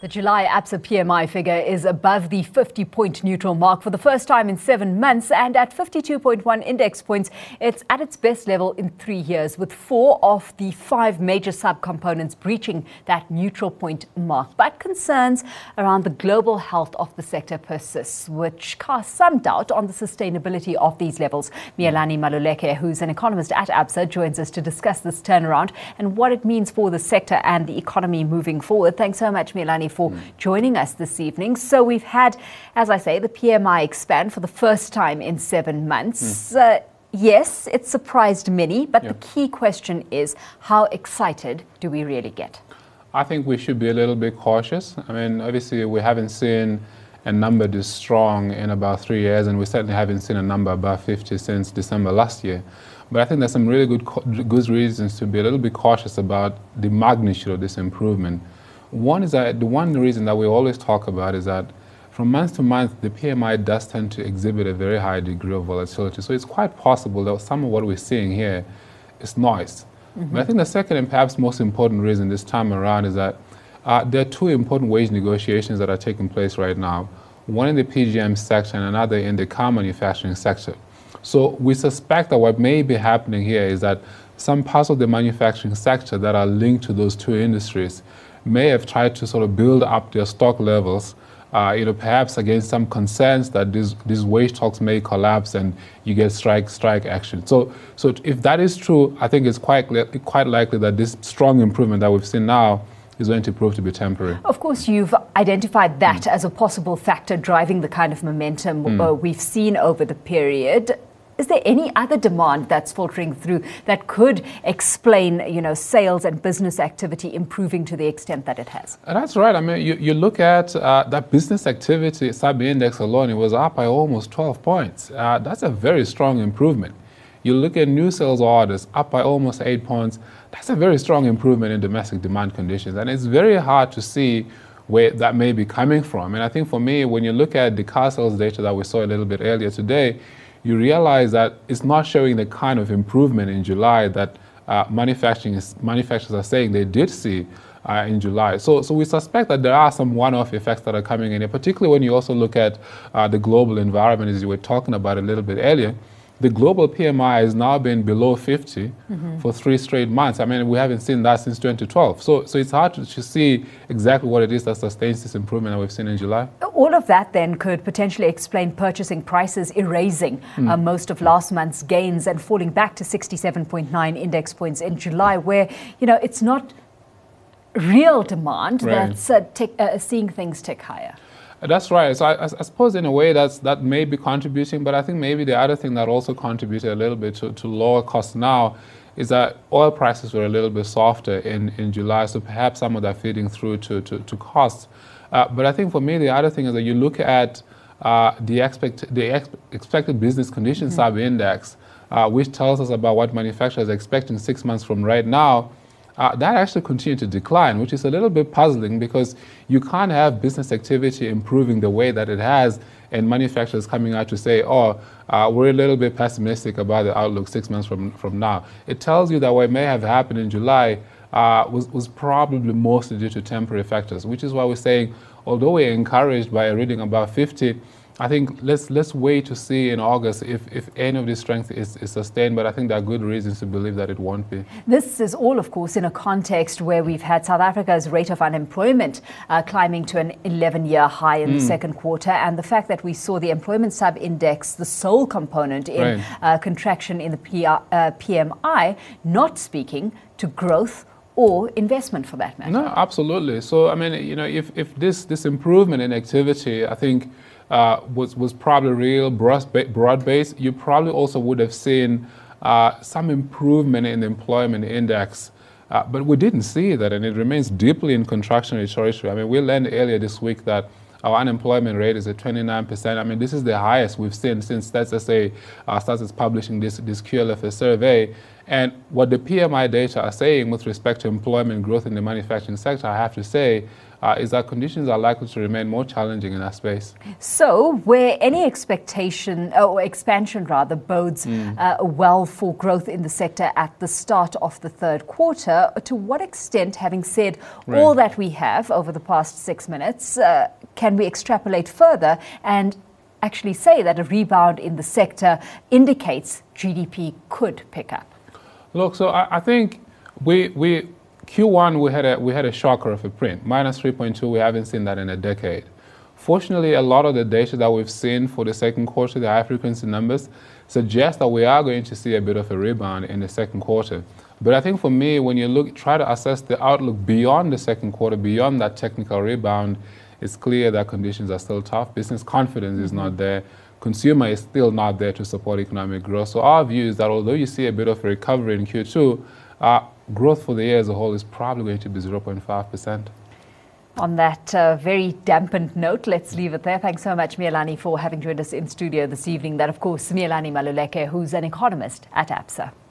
The July ABSA PMI figure is above the 50-point neutral mark for the first time in 7 months, and at 52.1 index points, it's at its best level in 3 years, with 4 of the 5 major subcomponents breaching that neutral point mark. But concerns around the global health of the sector persists, which casts some doubt on the sustainability of these levels. Mialani Maluleke, who's an economist at ABSA, joins us to discuss this turnaround and what it means for the sector and the economy moving forward. Thanks so much, Mialani, for joining us this evening. So we've had, as I say, the PMI expand for the first time in 7 months. Yes, it surprised many, but the key question is, how excited do we really get? I think we should be a little bit cautious. I mean, obviously, we haven't seen a number this strong in about 3 years, and we certainly haven't seen a number above 50 since December last year. But I think there's some really good reasons to be a little bit cautious about the magnitude of this improvement. One is that the one reason that we always talk about is that from month to month, the PMI does tend to exhibit a very high degree of volatility. So it's quite possible that some of what we're seeing here is noise. But I think the second and perhaps most important reason this time around is that there are 2 important wage negotiations that are taking place right now, one in the PGM sector and another in the car manufacturing sector. So we suspect that what may be happening here is that some parts of the manufacturing sector that are linked to those 2 industries may have tried to sort of build up their stock levels, perhaps against some concerns that these wage talks may collapse and you get strike action. So if that is true, I think it's quite likely that this strong improvement that we've seen now is going to prove to be temporary. Of course, you've identified that as a possible factor driving the kind of momentum we've seen over the period. Is there any other demand that's filtering through that could explain, sales and business activity improving to the extent that it has? That's right. I mean, you look at that business activity sub-index alone, it was up by almost 12 points. That's a very strong improvement. You look at new sales orders up by almost 8 points. That's a very strong improvement in domestic demand conditions. And it's very hard to see where that may be coming from. And I think for me, when you look at the car sales data that we saw a little bit earlier today, you realize that it's not showing the kind of improvement in July that manufacturers are saying they did see in July. So we suspect that there are some one-off effects that are coming in, particularly when you also look at the global environment, as you were talking about a little bit earlier. The global PMI has now been below 50 for 3 straight months. I mean, we haven't seen that since 2012. So it's hard to see exactly what it is that sustains this improvement that we've seen in July. All of that then could potentially explain purchasing prices erasing most of last month's gains and falling back to 67.9 index points in July, where, it's not real demand that's seeing things tick higher. That's right. So I suppose in a way that may be contributing, but I think maybe the other thing that also contributed a little bit to lower costs now is that oil prices were a little bit softer in July, so perhaps some of that feeding through to costs. But I think for me the other thing is that you look at the expected business conditions sub-index, which tells us about what manufacturers are expecting 6 months from right now. That actually continued to decline, which is a little bit puzzling because you can't have business activity improving the way that it has and manufacturers coming out to say, we're a little bit pessimistic about the outlook 6 months from now. It tells you that what may have happened in July was probably mostly due to temporary factors, which is why we're saying, although we're encouraged by a reading above 50, I think let's wait to see in August if any of this strength is sustained, but I think there are good reasons to believe that it won't be. This is all, of course, in a context where we've had South Africa's rate of unemployment climbing to an 11-year high in the second quarter, and the fact that we saw the employment sub-index, the sole component in contraction in the PMI, not speaking to growth or investment for that matter. No, absolutely. So, I mean, if this improvement in activity, I think, was probably real broad-based, you probably also would have seen some improvement in the employment index. But we didn't see that, and it remains deeply in contractionary territory. I mean, we learned earlier this week that our unemployment rate is at 29%. I mean, this is the highest we've seen since SSA started publishing this QLFS survey. And what the PMI data are saying with respect to employment growth in the manufacturing sector, I have to say, is that conditions are likely to remain more challenging in that space. So, where any expectation or expansion rather bodes well for growth in the sector at the start of the third quarter, to what extent, having said all that we have over the past 6 minutes, can we extrapolate further and actually say that a rebound in the sector indicates GDP could pick up? Look, so I think Q1 we had a shocker of a print, -3.2. We haven't seen that in a decade. Fortunately, a lot of the data that we've seen for the second quarter, the high frequency numbers, suggest that we are going to see a bit of a rebound in the second quarter. But I think for me, when you try to assess the outlook beyond the second quarter, beyond that technical rebound, it's clear that conditions are still tough. Business confidence is not there. Consumer is still not there to support economic growth. So our view is that although you see a bit of a recovery in Q2, growth for the year as a whole is probably going to be 0.5%. On that very dampened note, let's leave it there. Thanks so much, Mealani, for having joined us in studio this evening. That, of course, Mealani Maluleke, who's an economist at ABSA.